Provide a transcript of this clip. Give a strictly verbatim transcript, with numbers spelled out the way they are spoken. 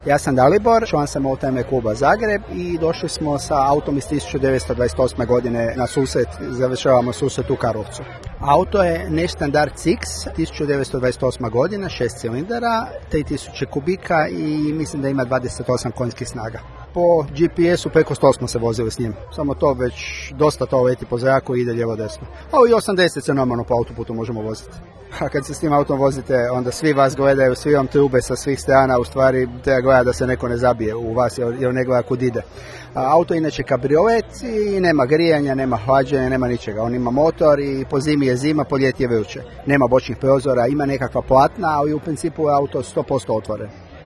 Ja sam Dalibor, član sam Oldtimer kluba Zagreb i došli smo sa autom iz tisuću devetsto dvadeset osme. godine na susret, završavamo susret u Karlovcu. Auto je Nestandard Six, tisuću devetsto dvadeset osma. godina, šest cilindara, tri tisuće kubika i mislim da ima dvadeset osam konjskih snaga. Po G P S-u preko sto smo se vozili s njim, samo to već dosta to leti po zraku i ide lijevo desno. A i osamdeset se normalno po autoputu možemo voziti. A kad se s tim autom vozite, onda svi vas gledaju, svi vam trube sa svih strana, u stvari treba gledati da se neko ne zabije u vas jer ne gleda kud ide. A, auto je inače kabriolet i nema grijanja, nema hlađenja, nema ničega. On ima motor i po zimi je zima, po ljeti je vruće. Nema bočnih prozora, ima nekakva platna, ali u principu je auto sto posto otvoren.